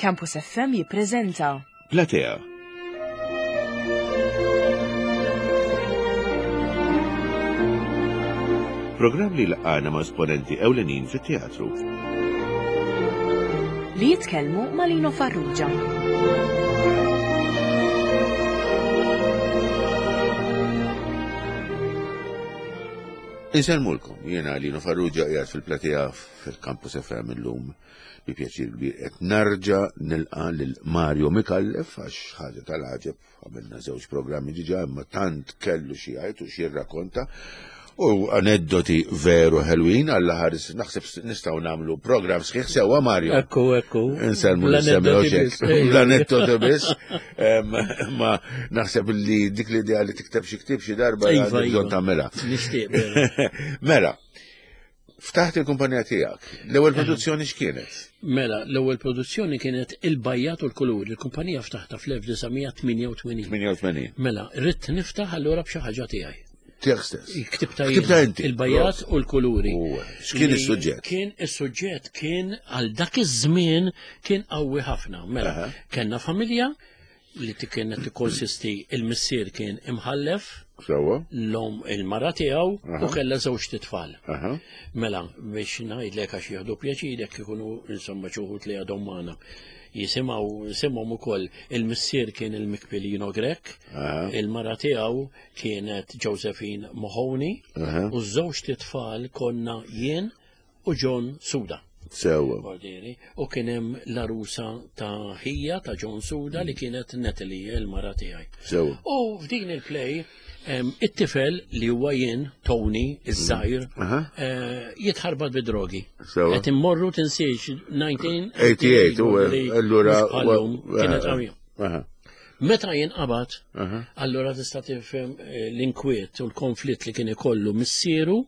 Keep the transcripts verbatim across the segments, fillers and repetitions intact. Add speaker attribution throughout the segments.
Speaker 1: Campus F M jippreżenta
Speaker 2: Platea. Programm li laqana ma' esponenti ewlenin fit-teatru.
Speaker 1: li jitkellmu ma' Lino Farrugia.
Speaker 2: Inselmulkom, jiena Lino Farrugia qiegħed fil-platea fil-Campus F M illum bi pjaċir kbir qed narġa' nilqa' lil Mario Mikallef għax ħaġa tal-ħaġeb għamilna żewġ programmi diġà imma tant kellu xi jgħid u xi jirrakkonta u aneddoti veru ħelwin għall ħares naħseb nistgħu nagħmlu programm sħiħ sewwa Mario.
Speaker 3: Ekku, ekku.
Speaker 2: Inselmu l-semmew l-aneddoti biss. Ma naħseb li dik l-idea li tikteb xi ktieb xi darba bżonn tagħmilha.
Speaker 3: Nixtieq.
Speaker 2: Mela, ftaħt il-kumpanija tiegħek. L-ewwel produzzjoni x'kienet?
Speaker 3: Mela, l-ewwel produzzjoni kienet Il-Bajjat u l-Kulur. Il-kumpanija ftaħta fl-elf tisa' tminja u tmaniin.
Speaker 2: tminja u tmenin.
Speaker 3: Mela, rrid niftaħ allura b'xi ħaġa tiegħi.
Speaker 2: Tiegħek stess.
Speaker 3: Ktibta
Speaker 2: inti.
Speaker 3: Il-Bajjat u l-Kuluri.
Speaker 2: X'kien is-suġġett?
Speaker 3: Kien is-suġġett kien għal dak iż-żmien kien qawwi ħafna. Mela, kellna familja li kienet tikkonsisti il-missier kien imħallef,
Speaker 2: Sewwa.
Speaker 3: l-om il-mara tiegħu u kellha żewġ titfal. Mela, biex ngħidlek għax jieħdu pjaċir jekk ikunu insomma xi wħud li għadhom magħna. Jisimgħu simhom ukoll il-missier kien il-Mikpilino Grek, il-mara tiegħu kienet Josephine Mahoney u ż-żewġ titfal konna jien u John Suda.
Speaker 2: Sewwa.
Speaker 3: U kien hemm l-arusa ta' ħija ta' John Suda li kienet Natalie il-mara tiegħi.
Speaker 2: Sewwa.
Speaker 3: U f'din il-play it-tifel li huwa jien, Tony, iż-żgħir, jitħarbat bid-drogi. Qed immorru tinsiex nineteen eighty-eight u allura kienet għamija. Meta jien qabad, allura tista' tifhem l-inkwiet u l-konflitt li kien ikollu missieru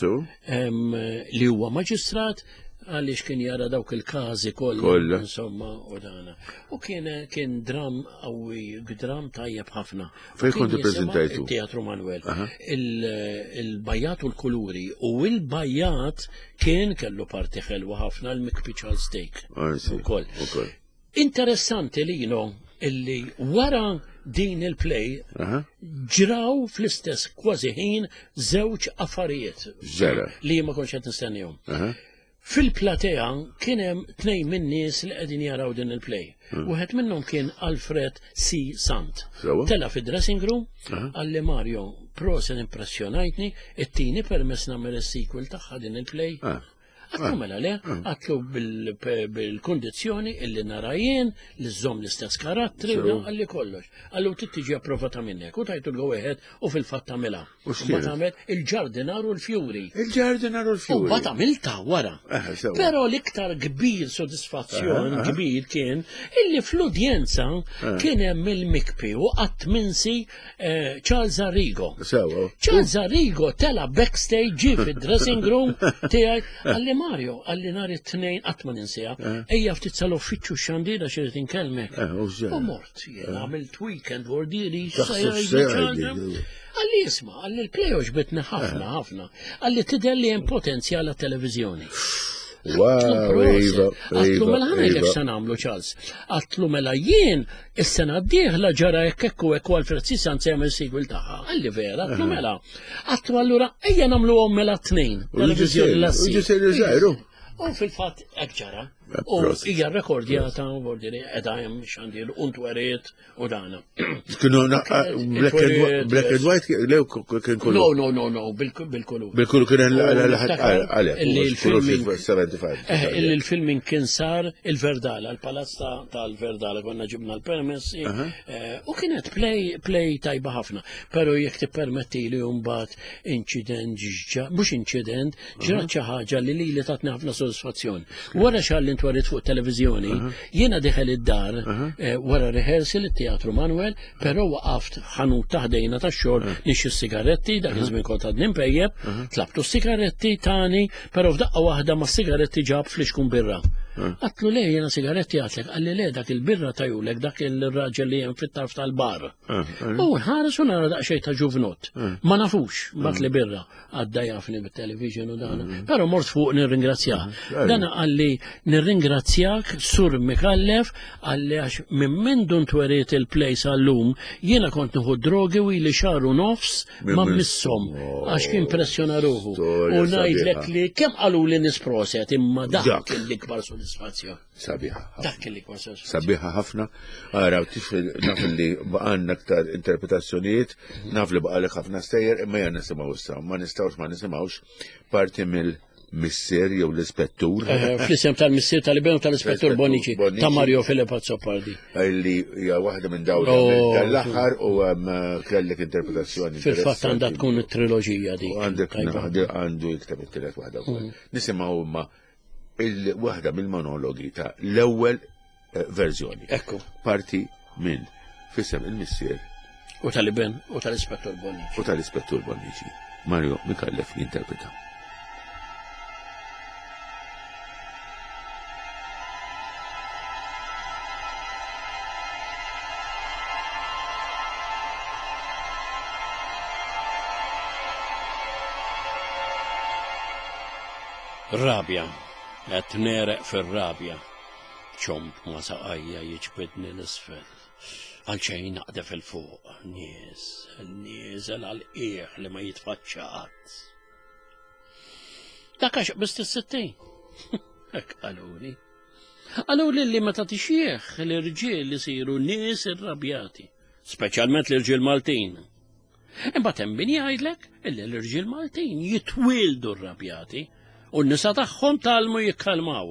Speaker 3: li huwa maġistrat għaliex kien jara dawk il-każi kollha, insomma, u dana. U kien kien dram qawwi, dram tajjeb ħafna.
Speaker 2: Fejn kont ippreżentajtu?
Speaker 3: Il-Teatru Manuel. Il-Bajjat u l-Kuluri u l-Bajjat kien kellu parti ħelwa ħafna l-Mikpiċal Steak. Ukoll. Interessanti li jino illi wara din il-play ġraw fl-istess kważi ħin żewġ affarijiet li ma kontx qed nistennihom. Fil-platea kien hemm tnejn min-nies li qegħdin jaraw din il-play. Wieħed minnhom kien Alfred C. Sant. Tela fid-dressing room għalli Mario prosen impressjonajtni, it-tieni permess nagħmel is-sequel tagħha din il-play. Għatlu mela le, għatlu bil-kondizjoni illi narajjen li żomm l-istess karattri u għalli kollox. Għallu tittiġi approvata minnek u tajtu l-għoħed u fil-fat tamela. U tamel il-ġardinar u l-fjuri.
Speaker 2: Il-ġardinar u l-fjuri.
Speaker 3: U bat għamilta wara. Pero l-iktar kbir sodisfazzjon kbir kien illi fl-udjenza kien hemm il-Mikpi u qatt minsi Charles Arrigo. Charles Arrigo tela backstage ġi fid-dressing room tiegħi għalli Mario, għalli nar it-tnejn għatma ninsija, ejja ftit sal-uffiċċju xandira xirrit inkelmek. U mort, jena għamilt weekend ordiri, għalli jisma, għalli l-play oġbetna ħafna, ħafna, għalli tidelli jem potenzjal għat-televizjoni.
Speaker 2: Wow, Eva,
Speaker 3: għatlu mela ħana jek san għamlu Charles. Għatlu mela jien, is-sena d-dieħla ġara jek ekku ekku għal-Frazzi san sejam il-sigwil taħħa. Għalli vera, għatlu mela. Għatlu għallura, ejja namlu għom mela t-nejn. Televizjoni l-assi. U fil-fat ekġara. U hija rekordjata u bordiri edajem xandir untweriet u dana.
Speaker 2: Kienu black and white lew kien kullu.
Speaker 3: No, no, no, no, bil-kullu.
Speaker 2: Bil-kullu kien għalek.
Speaker 3: Il-filming kien sar il-Verdala, il-palazz tal-Verdala, konna ġibna l-permessi. U kienet play tajba ħafna. Pero jek ti permetti li jumbat incident ġiġġa, mux incident, ġraċ ħaġa li li li tatni ħafna soddisfazzjon. Wara xalli intwarit fuq televizjoni, jiena diħel id-dar wara rehearsal it-Teatru Manuel, però waqaft ħanut taħdejna tax-xogħol nixxi s-sigaretti, dak iż-żmien kont għad nimpejjeb, tlabtu s-sigaretti tani, però f'daqqa waħda ma s-sigaretti ġab fliexkun birra. Għatlu le jena sigaretti għatlek, għalli le dak il-birra tajulek, dak il-raġel li jen fit-tarf tal-bar. U nħares u nara daqxej ta' ġuvnot. Ma nafux, bat li birra, għadda jafni bit-television u dana. Pero mort fuq nirringrazzjak. Dana għalli nirringrazzjak sur Mikallef, għalli għax minn mindun tweriet il-plejs għallum, jena kont nħu drogi u li xaru nofs ma missom, għax kien pressjona ruħu. U najdlek li kem għalu li nisproset imma dak il-likbar soddisfazzjon.
Speaker 2: Sabiħa.
Speaker 3: Dak il-likbar soddisfazzjon.
Speaker 2: Sabiħa ħafna. Għara, naf li baqanna ktar interpretazzjonijiet, naf li baqalek ħafna stejjer, imma jan nisimaw issa. Ma nistawx ma nisimawx parti mill-missier jew l-ispettur.
Speaker 3: Fl-isem tal-missier tal-Iben u tal-ispettur Bonici, ta' Mario Filippo Zoppardi.
Speaker 2: Li hija waħda minn dawla tal-aħħar u kellek interpretazzjoni.
Speaker 3: Fil-fatt għandha tkun it-triloġija di.
Speaker 2: Għandu jiktab it-tielet waħda. Nisimgħu ma il-waħda mill-monologi ta' l-ewwel verżjoni.
Speaker 3: Ekku.
Speaker 2: Parti minn fissem il-missier.
Speaker 3: U tal-Iben u tal-ispettur Bonici.
Speaker 2: U tal-ispettur Bonici. Mario Mikallef jinterpreta.
Speaker 3: Rabja, għet nereq fil-rabja, ċomp ma saqajja jiġbidni l-isfel, għalċejn naqde fil-fuq, nies, nizel għal-iħ li ma jitfaċċaqat. Dakax bist s-sittin, ek għaluli. Għaluli li ma tatixieħ l-irġiel li siru nies irrabjati, specialment l-irġiel Maltin. Imbatem bin jgħidlek illi l-irġiel Maltin jitwildu rrabjati, u n-nisa tagħhom talmu jikkalmawu.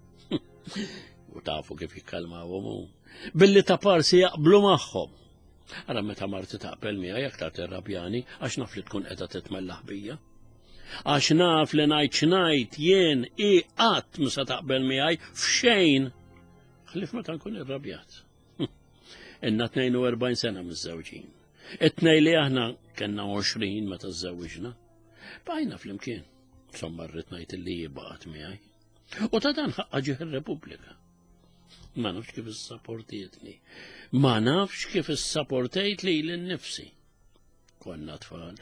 Speaker 3: U tafu kif jikkalmawu mu. Billi ta' parsi jaqblu magħhom. Ara meta marti taqbel miegħi aktar terrabjani għax naf li tkun qiegħda titmellaħ bija. Għax naf li ngħid x'ngħid jien i qatt misa taqbel miegħi f'xejn. Ħlif meta nkun irrabjat. Inna tnejn u erbgħin sena miż-żewġin. It-tnej li aħna kellna għoxrin meta żżewġna. Bajna flimkien. Somma rritnajt li jibaqat miħaj. U ta' dan ħaqqa ġieħ il-Repubblika. Ma nafx kif s-sapportietni. Ma nafx kif s-sapportajt li l-nifsi. Konna tfal.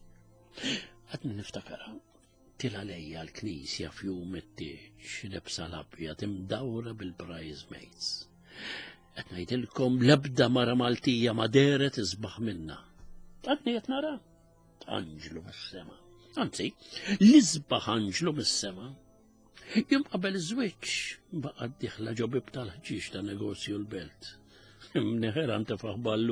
Speaker 3: Għadni niftakara. Tila lejja l-knisja fjum it-tieġ, lebsa l-abja timdawra bil-bridesmaids. Għadnajdilkom lebda mara Maltija ma deret izbaħ minna. Għadni jtnara. Anġlu mis-sema. Anzi, l-izbaħ anġlu mis-sema. Jum qabel iż-żwieġ baqgħet diħla ġobib tal-ħġiex ta' negozju l-belt. Mneħer anta faħballu.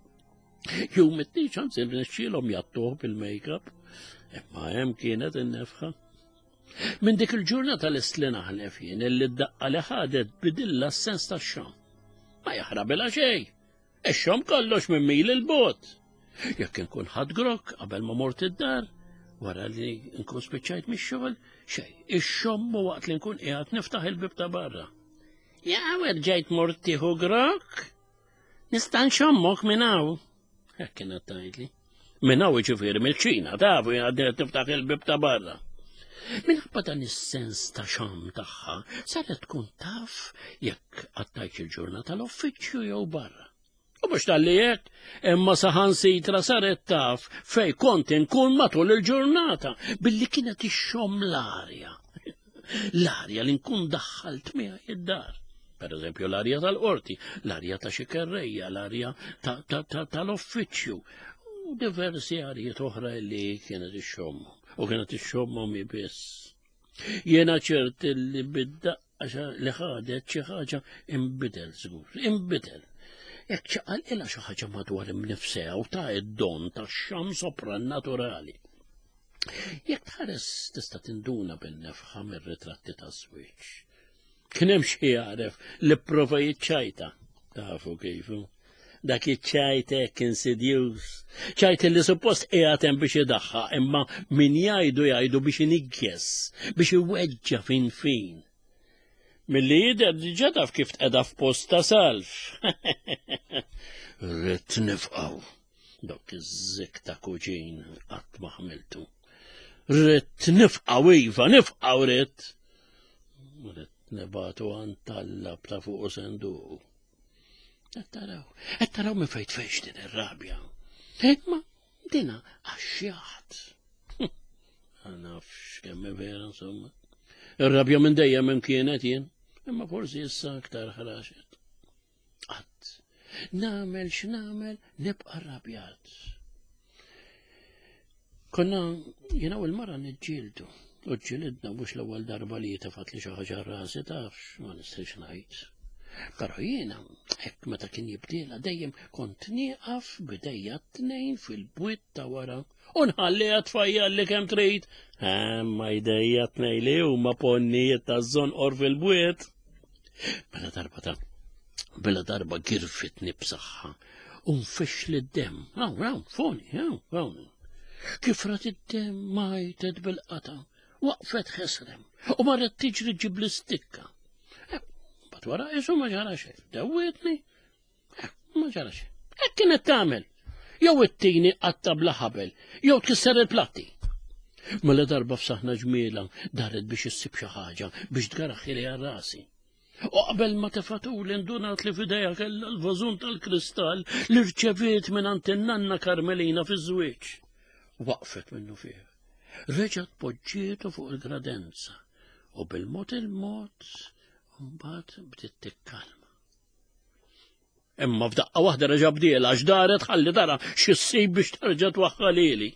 Speaker 3: Jum it-tieġ anzi nixxielhom jattuh bil-make-up, imma hemm kienet innefħa. Minn dik il-ġurnata l-istli naħlef jien illi d-daqqa li ħadet bidilla s-sens tax-xam. Ma jaħrabilha xejn. Ix-xom kollox minn mil il-bot. Jekk inkun ħadd grok qabel ma mort id-dar, wara li nkun spiċċajt mix-xogħol, xej, ix-xomm u waqt li nkun qiegħed niftaħ il-bib ta' barra. Ja ġejt mort tieħu grok? Nista' nxommok minn hawn. Hekk kienet tgħidli. Minn hawn jiġifieri mill-ċina, tafu qed niftaħ il-bib ta' barra. Minħabba dan is-sens ta' xam tagħha, saret tkun taf jekk għattajt il-ġurnata l-uffiċċju jew barra. U biex tal-li jek, imma saħan sitra saret taf fej kont inkun matul il-ġurnata, billi kienet ixxom l-arja. L-arja li nkun daħħalt miha id-dar. Per eżempju l-arja tal-qorti, l-arja ta' xikerreja, l-arja tal-uffiċċju, u diversi arjiet oħra li kienet ixxom. U kienet ixxom mi biss. Jena ċert li bidda li ħadet xi ħaġa imbidel żgur, imbidel. Jekk ċaqal illa xi ħaġa madwar imnifseha u ta' id-don tax-xams soprannaturali. Jekk tħares tista' tinduna bin-nefħa mir-ritratti taż-żwieġ. Kien hemm xi jaref li pprova jiċċajta. Tafu kejfu. Dak iċċajt hekk insidjuż. ċajt li suppost qiegħed hemm biex idaħħa, imma min jgħidu jgħidu biex iniggess, biex iweġġa fin fin. Milli jidher diġà taf kif tqeda f'post ta' salf. Rrid nifqgħu. Dok iż-żik ta' kuġin qatt ma ħmiltu. Rrid nifqgħu iva, nifqgħu rrid. Rrid nebatu għan tallab ta' fuq senduq. Ettaraw, ettaraw mi fejt feċ din ir-rabja. Ma dina għaxjaħt. Għanafx kemmi vera, insomma. Ir-rabja minn dejjem hemm kienet jien, imma forsi issa aktar ħraxet. Qatt, namel x'namel nibqa' arrabjat. Konna jiena u l-mara niġġieldu, u ġġilidna mhux l-ewwel darba li tefat li xi ħaġa rasi tafx ma nistax ngħid. Però jiena hekk meta kien jibdielha dejjem kont nieqaf bidejja t-tnejn fil-bwiet ta' wara u nħalliha tfajjal li kemm trid. Ma jdejja t-tnejn li huma ponnijiet ta' żonqor fil-bwiet. Bela darba ta' bela darba girfitni b'saħħa u nfixxli d-demm. Hawn hawn foni, hawn hawn. Kif rat id-demm majtet bil-qata, waqfet ħesrem u marret tiġri ġib l-istikka. Wara, jisu ma ġara xejn. Dawwitni? Ma ġara xejn. Hekk kienet tagħmel. Jew ittini qatta bla ħabel, jew tkisser il-platti. Mela darba f'saħna ġmiela daret biex issib xi ħaġa biex tgaraħħili għal rasi. U qabel ma tefatuli ndunat li f'idejha kellha l-vażun tal-kristall li rċeviet mingħand in-nanna Karmelina fiż-żwieġ. Waqfet minnu fih. Reġgħet poġġietu fuq il-gradenza u bil-mod il-mod mbagħad bdiet tikkalma. Imma f'daqqa waħda reġa' bdielha għax daret ħalli tara x'issib biex terġa' twaħħa lili.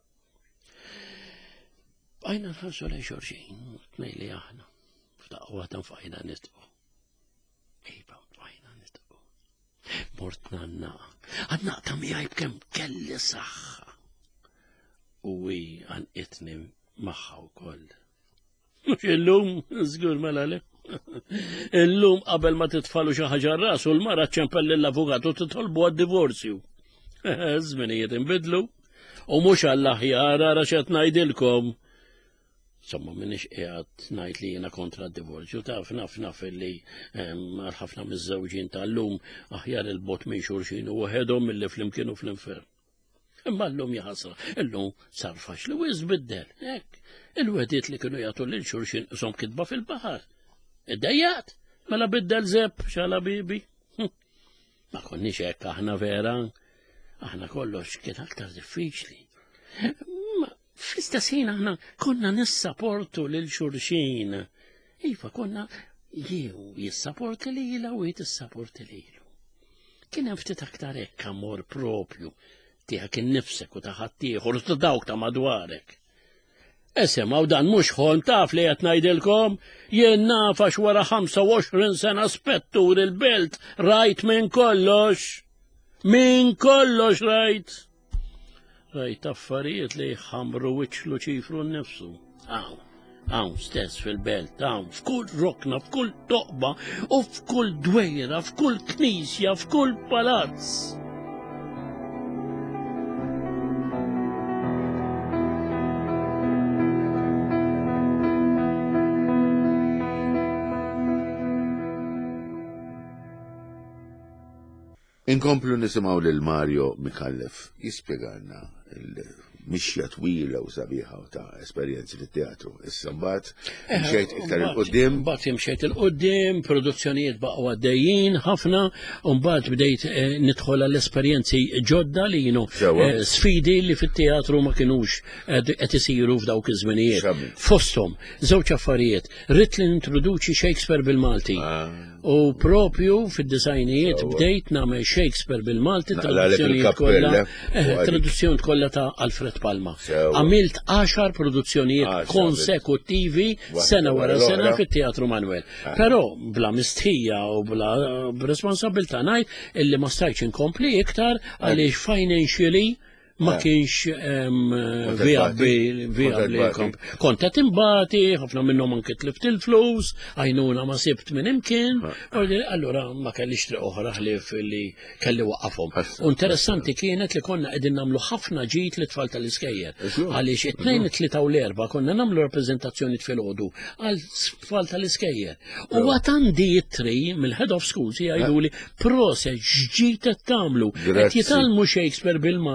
Speaker 3: Bqajna nħarsu lejn xulxin, tnejn li aħna. F'daqqa waħda nfaqajna nitqu. Iva nfaqajna nitqu. Mort nanna. Għannaqta miegħi b'kemm kelli saħħa. U hi għanqitni magħha wkoll. Mhux illum, żgur mela le. Illum qabel ma titfalu xi ħaġa ras u l-mara ċempel l-avukat u titolbu għad-divorzju. Żminijiet inbidlu u mhux għall-aħjar ara x'qed ngħidilkom. Insomma m'iniex qiegħed ngħid li jiena kontra d-divorzju, taf naf naf li għal ħafna miż-żewġin tal-lum aħjar il-bot minn xulxin u waħedhom milli flimkien u fl-infern. Imma llum jaħasra, illum sar faċli u jiżbiddel. Hekk, il-wediet li kienu jagħtu lil xulxin ishom kitba fil-baħar. Id-dejjaqt, mela biddel zepp, xala bibi. Ma konniex hekk aħna vera, aħna kollox kien aktar diffiċli. Ma fl-istess ħin aħna konna nissapportu lil xulxin. Iva konna jew jissapporti lilha u jien tissapporti lilu. Kien hemm ftit aktar hekk amor propju tiegħek innifsek u ta' ħaddieħor u ta' dawk ta' madwarek. Esemaw dan mhux ħolm taf li qed ngħidilkom, jien naf għax wara ħamsa u għoxrin sena spettur il-belt rajt minn kollox. Minn kollox rajt. Rajt affarijiet li jħammru wiċċlu ċifru nnifsu. Hawn, hawn stess fil-belt, hawn f'kull rokna, f'kull toqba u f'kull dwejra, f'kull knisja, f'kull palazz.
Speaker 2: Inkomplu nisimaw lil Mario Mikallef jispjegalna il-mixja twila u sabiħa ta' esperjenzi fit-teatru. Issa mbagħad mxejt iktar il-qudiem.
Speaker 3: Mbagħad imxejt il-qudiem, produzzjonijiet baqgħu għaddejjin ħafna, u mbagħad bdejt nidħol għall-esperjenzi ġodda li kienu sfidi li fit-teatru ma kinux qed isiru f'dawk iż-żminijiet. Fosthom żewġ affarijiet, rid li nintroduċi Shakespeare bil-Malti. U propju fid-disajnijiet bdejt nagħmel Shakespeare bil-Malti, traduzzjonijiet kollha, traduzzjoni kollha ta' Alfred Palma. Għamilt għaxar produzzjonijiet konsekuttivi sena wara sena fit-Teatru Manuel. Però bla mistħija u bla responsabilità ngħid illi ma stajtx inkompli iktar għaliex financially ma kienx viabli. Konta timbati, ħafna minnhom anke tlift il-flus, għajnuna ma sibt minn imkien, allura ma kellix triq oħra ħlief li kelli waqafhom. U interessanti kienet li konna qegħdin nagħmlu ħafna ġid li tfal tal-iskejjer. Għaliex it-tnejn it-tlieta u l-erba' konna nagħmlu rappreżentazzjoni filgħodu għal tfal tal-iskejjer. U għad għandi it-tri mill-head of schools jgħiduli proset x'ġid qed tagħmlu. Qed jitalmu Shakespeare bil-Malti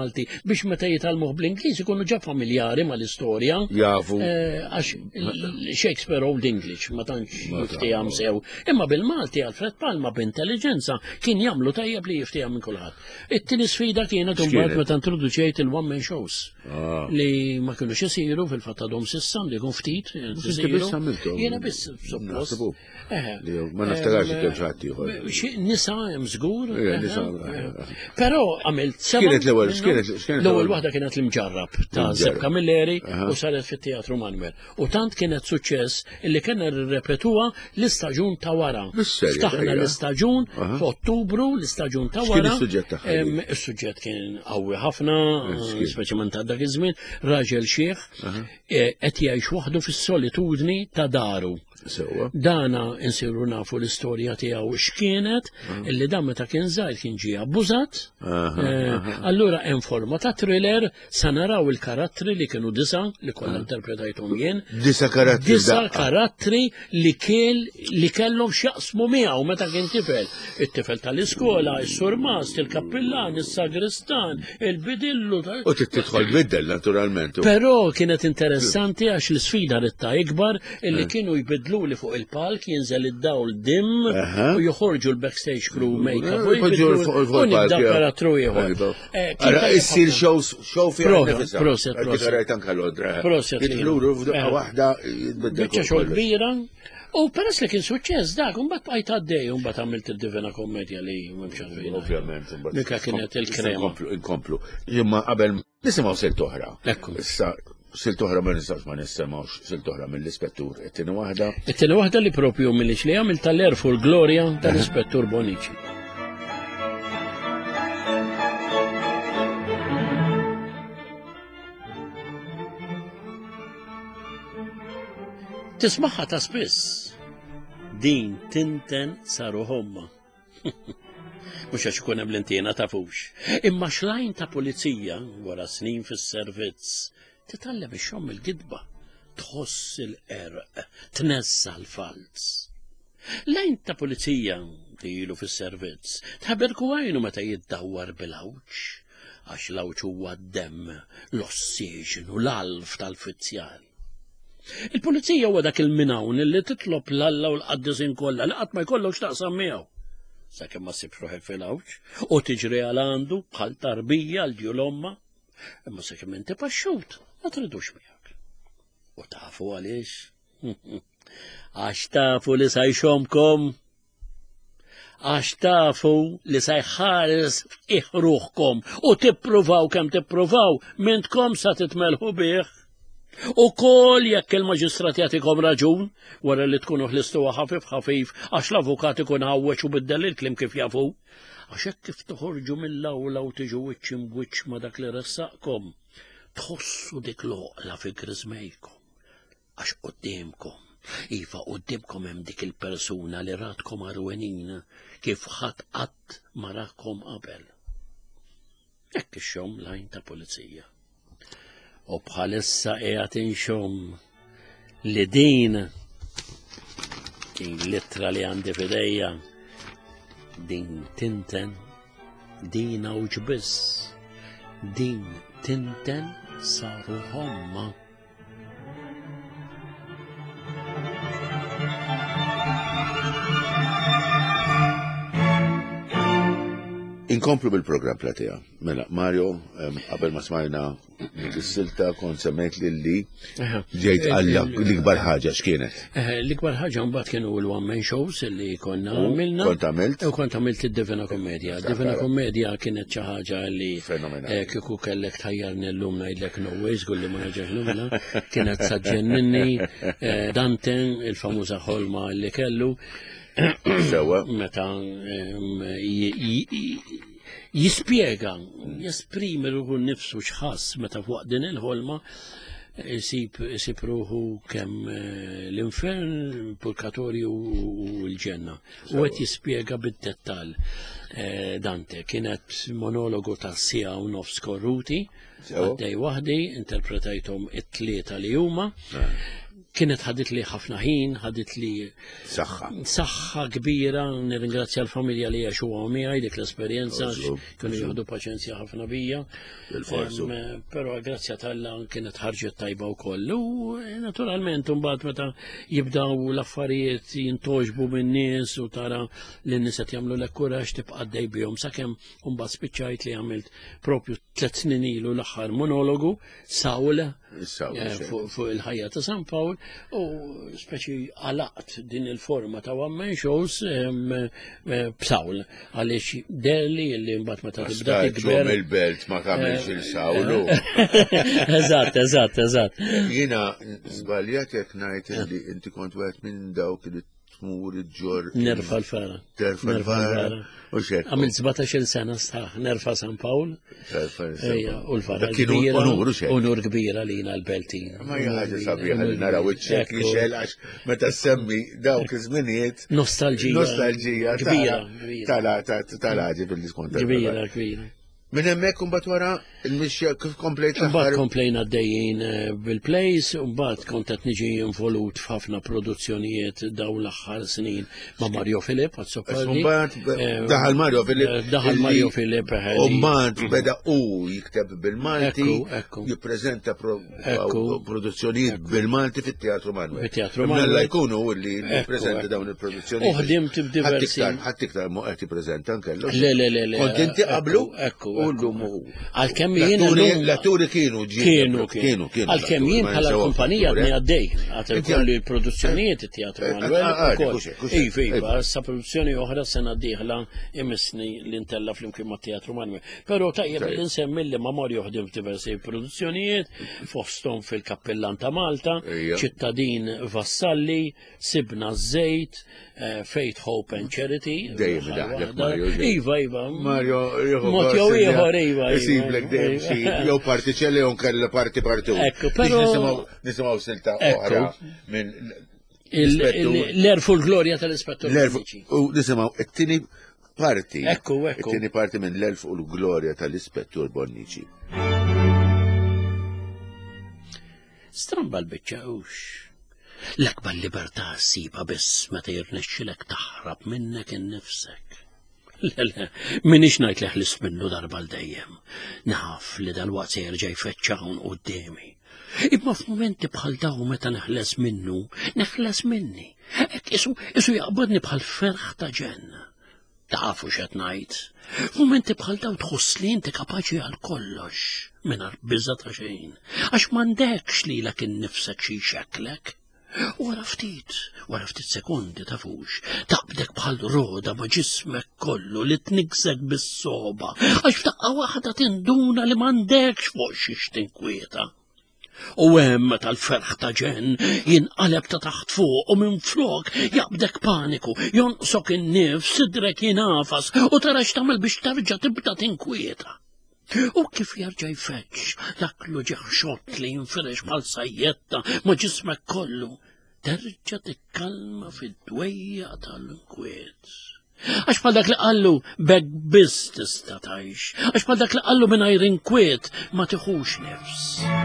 Speaker 3: biex meta jitalmuh bl-Ingliż ikunu ġa familjari mal-istorja.
Speaker 2: Jafu.
Speaker 3: Għax Shakespeare Old English ma tantx jiftihom sew. Imma bil-Malti Alfred Palma b'intelligenza kien jagħmlu tajjeb li jiftihom minn kulħadd. It-tieni sfida kienet imbagħad meta introduċejt il-one man shows li ma kinux isiru fil-fatt għadhom s'issa li jkun ftit. Jiena biss suppost.
Speaker 2: Ma naftagarx kemm xatt ieħor.
Speaker 3: Nisa hemm żgur. Però għamilt seba'.
Speaker 2: X'kienet l-ewwel x'kienet
Speaker 3: l-ewwel waħda kienet l-imġarrab ta' Sepp Camilleri u saret fit-Teatru Manuel. U tant kienet suċċess illi kien nirrepetuha l-istaġun ta' wara. Ftaħna l-istaġun f'Ottubru l-istaġun ta' wara.
Speaker 2: Is-suġġett tagħha.
Speaker 3: Is-suġġett kien qawwi ħafna, speċjalment ta' dak iż-żmien, raġel xieħ qed jgħix waħdu fis-solitudni ta' daru. Dana insiru nafu l-istorja tiegħu x'kienet, illi dan meta kien żgħir kien ġie abbużat. Allura hemm forma ta' thriller sa naraw il-karattri li kienu disa li kollha interpretajthom jien.
Speaker 2: Disa karattri.
Speaker 3: Disa karattri li kell li kellhom x'jaqsmu miegħu meta kien tifel. It-tifel tal-iskola, is-sur Mast, il-kappillan, is-sagristan, il-bidillu.
Speaker 2: U tidħol tbiddel naturalment.
Speaker 3: Però kienet interessanti għax l-sfida ritta ikbar illi kienu jbidlu li fuq il-palk jinżel id-dawl dim u joħorġu l-backstage crew makeup u nibda karattru ieħor.
Speaker 2: Ara issir show fiha nifisha.
Speaker 3: Proset, proset.
Speaker 2: Rajt anke l-odra.
Speaker 3: Proset.
Speaker 2: Jitħluru f'daqqa waħda jitbiddel.
Speaker 3: Biċċa xogħol kbira. U peress li kien suċċess dak, mbagħad bqajt għaddej u mbagħad għamilt id-Divina Kommedja li m'hemmx għalfejn.
Speaker 2: Ovvjament.
Speaker 3: Nika kienet il-krema.
Speaker 2: Inkomplu. Imma qabel nisimgħu silt oħra.
Speaker 3: Ekku.
Speaker 2: Issa silt oħra ma nistax ma nissemgħux silt oħra mill-ispettur. It-tieni waħda.
Speaker 3: It-tieni waħda li propju milix li għamil tal-Erfu l-Glorja tal-Ispettur Bonici. Tismaħħa ta' spiss. Din tinten saru homma. Mux għax ikun hemm l-intiena tafux. Imma xlajn ta' pulizija wara snin fis-servizz titgħallem ix-xogħol il-gidba, tħoss il-qerq, tnessa l-falz. Lajn ta' pulizija li ilu fis-servizz tħabberku għajnu meta jiddawwar bil-awċ, għax l-awċ huwa d-demm, l-ossiġenu, l-alf tal-fizzjal. Il-pulizija huwa dak il-minawn li titlob l-alla u l-qaddisin kollha li qatt ma jkollokx taqsam miegħu. Sakemm ma ssibx ruħek fil-awċ u tiġri għal għandu bħal tarbija għal dju l-omma, imma sakemm inti paxxut ma tridux miegħek. U tafu għaliex? Għax tafu li sajxomkom, għax tafu li sajħares iħruħkom u tippruvaw kemm tippruvaw mentkom sa titmelħu bih. U kol jekk il-maġistrat jagħtikom raġun wara li tkunu ħlistuha ħafif ħafif għax l-avukat ikun ħawweġ u biddel il-klim kif jafu. Għax hekk kif toħorġu mill-awla u tiġu wiċċ imwiċċ ma dak li ressaqkom, tħossu dik l-oqla fi grizmejkom. Għax qudiemkom, iva qudiemkom hemm dik il-persuna li ratkom arwenin kif ħadd qatt ma rakom qabel. Hekk ix-xogħol lajn ta' pulizija. U bħalissa qiegħed inxomm li din din littra li għandi f'idejja din tinten din awġ biss din tinten saru homma.
Speaker 2: Inkomplu bil-program platija. Mela, Mario, qabel ma smajna is-silta kont semmejt li li ġejt għalla l-ikbar ħaġa x'kienet.
Speaker 3: L-ikbar ħaġa mbagħad kienu l-one man shows li konna għamilna.
Speaker 2: Kont għamilt?
Speaker 3: U kont għamilt id-Divina Kommedja. Divina Kommedja kienet xi ħaġa li kieku kellek tħajjarni llum ngħidlek no ways gulli ma ħaġa llumna. Kienet saġġenninni Dante, il-famuża ħolma li kellu. Meta jispjega, jesprimi ruħu nnifsu x'ħass meta fuq din il-ħolma isib ruħu kemm l-infern, purgatorju u l-ġenna. U qed jispjega bid-dettall. Dante kienet monologu ta' sija u nofs korruti, għaddej waħdi, interpretajthom it-tlieta li huma. kienet ħadit li ħafna ħin, ħadit li
Speaker 2: Saħħa.
Speaker 3: saħħa kbira, nirringrazzja l-familja li għaxu għomijaj dik l-esperienza, kienu jieħdu paċenzja ħafna bija. Pero grazzja tal-la kienet ħarġet tajba u kollu. Naturalment, mbagħad meta jibdaw l-affarijiet jintoġbu minn nies u tara li n-nies qed jagħmlu lek kuraġġ tibqa' għaddej bihom sakemm mbagħad spiċċajt li għamilt propju tliet snin ilu l-aħħar monologu Sawl fuq il-ħajja ta' San Pawl u speċi għalaqt din il-forma ta' one man shows b'Sawl għaliex Derli li mbagħad meta tibda tikber
Speaker 2: il-belt ma tagħmilx il-Sawlu.
Speaker 3: Eżatt, eżatt, eżatt.
Speaker 2: Jiena żbaljat jekk ngħid li inti kont wieħed minn dawk li tmur iġġor.
Speaker 3: Nerfa l-fara.
Speaker 2: Terfa l-fara.
Speaker 3: Għamil sebgħet-il sena staħ, nerfa San Pawl. U l-fara.
Speaker 2: Kienu onur xek.
Speaker 3: Onur kbira li jina l-beltin.
Speaker 2: Ma ħaġa sabiħa li naraw iċċek li xel għax meta semmi dawk iż-żminijiet.
Speaker 3: Nostalġija.
Speaker 2: Nostalġija.
Speaker 3: Kbira.
Speaker 2: Tal-ħaġa fil-diskont.
Speaker 3: Kbira, kbira.
Speaker 2: Minn hemmhekk imbagħad wara il-mixja kif komplejt
Speaker 3: Mbagħad komplejna għaddejjin bil-plejs, u mbagħad kont qed niġi involut f'ħafna produzzjonijiet dawn l-aħħar snin ma' Mario Filip għad-Sopardi.
Speaker 2: Mbagħad daħal Mario Filip.
Speaker 3: Daħal Mario Filip.
Speaker 2: U mbagħad beda u jikteb bil-Malti, jippreżenta produzzjonijiet bil-Malti fit-Teatru Manwel.
Speaker 3: Fit-Teatru Manwel.
Speaker 2: Mela jkunu li jippreżenta dawn il-produzzjonijiet.
Speaker 3: U ħdimt b'diversi.
Speaker 2: Ħadd iktar mo qed jippreżenta nkellhom.
Speaker 3: Le le le.
Speaker 2: Kont inti qablu?
Speaker 3: Għal-kem jien
Speaker 2: l-atturi kienu
Speaker 3: kienu kienu għal-kem jien bħala kumpanija għadni għaddej għatel kolli l-produzzjonijiet il-Teatru Manwel iva iva sa produzzjoni oħra sena diħla imisni l-intella fl-imkien ma' Teatru Manwel pero tajjeb l-insemmi li ma' Mario ħdim f'diversi produzzjonijiet fostom fil-Kappellan ta' Malta ċittadin Vassalli Sibna Żejt Faith, Hope and Charity.
Speaker 2: Dejjem daħlek Mario.
Speaker 3: Iva, iva.
Speaker 2: Mario,
Speaker 3: Mot jew ieħor iva.
Speaker 2: Isiblek dejjem xi jew partiċelli jew nkella parti parti.
Speaker 3: Ekku, però
Speaker 2: nisimgħu silta oħra minn
Speaker 3: l-erfu l-glorja tal-Ispettur Bonnici.
Speaker 2: U nisimgħu it-tieni parti.
Speaker 3: Ekku, ekku.
Speaker 2: It-tieni parti minn l-erfu l-glorja tal-Ispettur Bonnici.
Speaker 3: Stramba l-biċċa ux. L-akbar libertà ssiba biss meta jirnexxilek taħrab minnek innifsek. Le le, minix ngħid li ħlis minnu darba l-dejjem. Naf li dal-waqt se jerġa' jfeċċawn qudiemi. Imma f'mumenti bħal daw meta neħles minnu, neħles minni. Hekk isu isu jaqbadni bħal ferħ ta' ġenna. Tafu x'qed ngħid. F'mumenti bħal daw tħoss li inti kapaċi għal kollox mingħajr biża ta' xejn. Għax m'għandekx lilek innifsek xi xekklek. Wara ftit, wara ftit sekundi tafux, taqbdek bħal roda ma' ġismek kollu li tniksek bis-soba, għax f'daqqa waħda tinduna li m'għandekx fuq xiex tinkwieta. U hemm meta l-ferħ ta' ġen jinqaleb ta' taħt fuq u minn flok jaqbdek paniku, jonqsok in-nifs, sidrek jinafas u tara x'tagħmel biex terġa' tibda tinkwieta. U kif jarġa' jfeċċ dak l-uġeħ xott li jinfirex bħal sajjetta ma' ġismek kollu, terġa' tikkalma fid-dwejja tal-inkwiet. Għax bħal dak li qallu bek biss tista' tgħix, għax bħal dak li qallu mingħajr inkwiet ma tieħux nifs.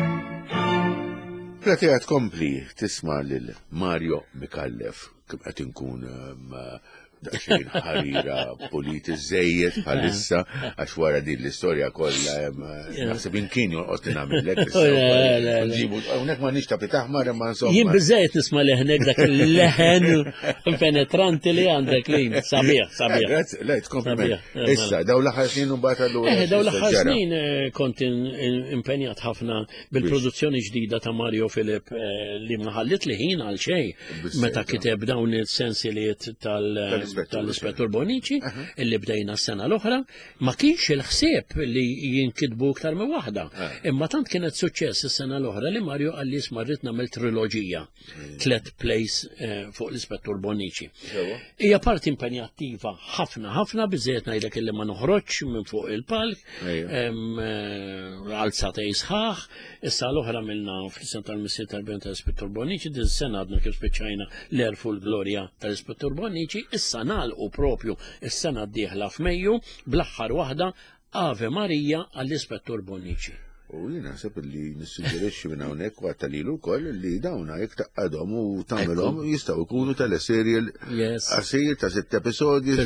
Speaker 2: Platija tkompli tisma' lil Mario Mikallef kif qed inkun daċin ħarira politi żejjed bħalissa għax wara din l-istorja kollha naħseb inkien joqgħod nagħmellek ġibu hawnhekk ma nix tapi taħmar imma insomma.
Speaker 3: Jien biżejjed nisma' leħnek dak il-leħen penetranti li għandek li sabiħ, sabiħ.
Speaker 2: Le tkompliment. Issa daw l-aħħar snin u mbagħad allura.
Speaker 3: Eh, daw l-aħħar snin kont impenjat ħafna bil-produzzjoni ġdida ta' Mario Filip li ma ħallit li ħin għal xejn meta kiteb dawn is-sensiliet tal tal-Ispettur Bonnici, illi bdejna s-sena l-oħra, ma kienx il-ħsieb li jinkidbu ktar minn waħda. Imma tant kienet suċċess s-sena l-oħra li Mario għalli smarrit namel triloġija, tlet plays fuq l-Ispettur Bonnici. Hija parti impenjattiva ħafna, ħafna biżejjed ngħidlek illi ma noħroġx minn fuq il-palk, għal-satej sħaħ, issa l-oħra milna fl-sena tal-Missier tal-Bjon tal-Ispettur Bonnici, din sena għadna kif spiċċajna l-erfu l-glorja tal-Ispettur Bonnici, issa nagħlqu propju is-sena d-dieħla f'Mejju bl-aħħar waħda Ave Marija għall-Ispettur Bonnici.
Speaker 2: U jien naħseb li nissuġġerixxi minn hawnhekk u għattalilu wkoll li dawna jekk taqadhom u tagħmelhom jistgħu jkunu teleserial qasir ta' sitt episodji.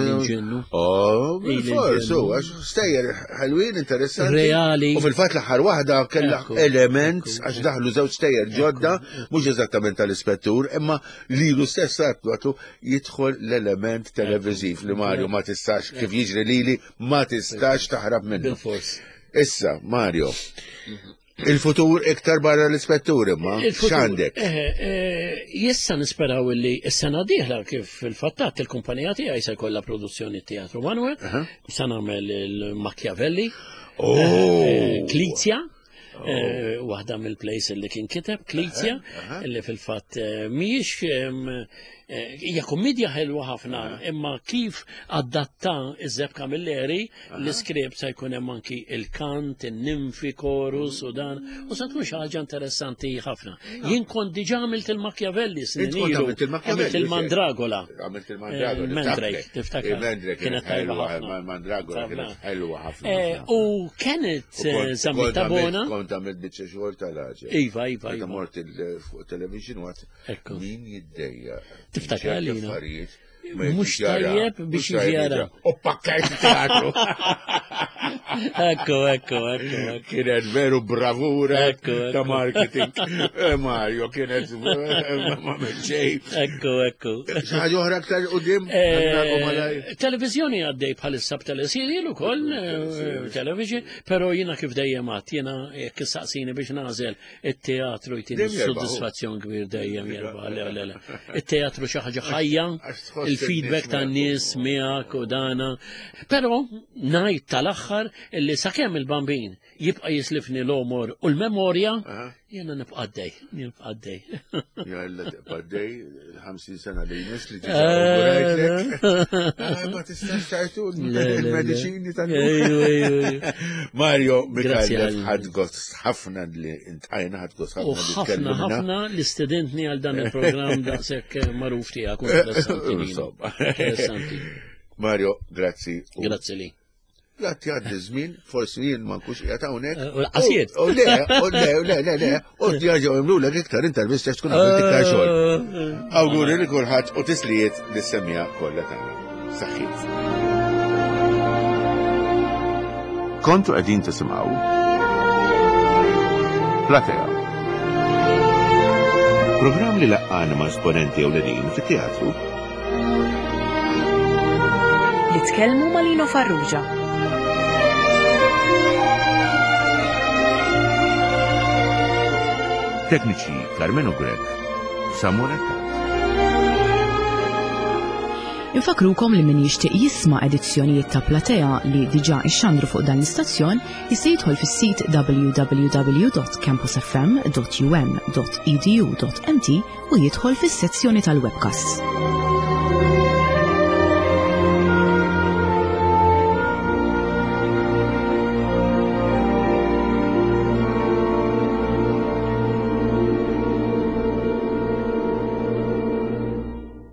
Speaker 2: Oh, forsi għax stejjer ħelwin interessanti.
Speaker 3: Reali.
Speaker 2: U fil-fatt l-aħħar waħda kellha element għax daħlu żewġ stejjer ġodda mhux eżattament tal-ispettur, imma lilu stess attwatu jidħol l-element televiżiv li Mario ma tistax kif jiġri lili ma tistax taħrab minnu. Issa, Mario, il-futur iktar barra l-ispettur imma x'għandek?
Speaker 3: Jissa nisperaw li s-sena diħla kif il-fattat il-kumpanija tiegħi se jkollha produzzjoni teatru Manuel, se nagħmel il-Machiavelli, Klizja. Uh, waħda mill-plejs li kien kiteb, Klizja, li fil-fatt mhijiex hija kommedja ħelwa ħafna, imma kif adatta iż-Zeb Camilleri l-iskript se jkun hemm anki il-kant, in-nimfi, korus u dan, u se tkun xi ħaġa interessanti ħafna. Jien kont diġà għamilt il-Machiavelli snin ilu, għamilt il-Mandragola.
Speaker 2: Għamilt il-Mandragola.
Speaker 3: Mandrake, tiftakar. Kienet tajba ħafna.
Speaker 2: Mandragola kienet ħelwa ħafna.
Speaker 3: U kienet Zamita Bona.
Speaker 2: Kont għamilt biċċa xogħol tal-ħaġa.
Speaker 3: Iva, iva, iva.
Speaker 2: Mort il-television għat min jiddejja.
Speaker 3: Tiftakar għalina. Mux tajjeb biex jġara.
Speaker 2: U pakkajt teatru.
Speaker 3: Ekku, ekku, ekku.
Speaker 2: Kienet veru bravura ta' marketing. Mario, kienet ma' meċċej.
Speaker 3: Ekku, ekku.
Speaker 2: Xaħġa oħra aktar u dim?
Speaker 3: Televizjoni għaddej bħalissa b'telesirjel u koll, television, pero jina kif dejjem għat, jina jekk saqsini biex nażel il-teatru jtini soddisfazzjon kbir dejjem jerba. Il-teatru xaħġa ħajja, il-feedback ta' nis miegħek u dana. Pero najt tal-aħħar illi sakemm il-bambin jibqa' jislifni l-omor u l-memorja, jena nibqa' għaddej, nibqa' għaddej.
Speaker 2: Jalla tibqa' għaddej, ħamsin sena li jmiss li tiġa ma tistax tajtu il-mediċini tal-lum. Mario, Mikallef, ħadgost ħafna li intqajna ħadgost ħafna.
Speaker 3: U ħafna ħafna li istedentni għal dan il-programm daqshekk magħruf tiegħek interessanti.
Speaker 2: Mario, grazzi.
Speaker 3: Grazzi li.
Speaker 2: Għatti għaddi żmien, forsi jien ma nkux qiegħed hawnhekk.
Speaker 3: Qasiet.
Speaker 2: U le, u le, u le, le, le, u rġgħu jagħmlulek iktar intervista tkun għamilt iktar xogħol. Awguri li kulħadd u tislijiet lis-semmija kollha tagħna. Saħħit. Kontu qegħdin tisimgħu Platea. Programm li laqqana ma' esponenti ewlenin fit-teatru
Speaker 1: li tkellmu ma' Lino Farrugia.
Speaker 2: Tekniċi Carmenu Grek, Samoretta.
Speaker 4: Infakrukom li min jixtieq jisma' edizzjonijiet ta' Platea li diġà ixxandru fuq dan l-istazzjon jista' jidħol fis-sit w w w dot campus f m dot u m dot e d u dot m t u jidħol fis-sezzjoni tal-webcasts.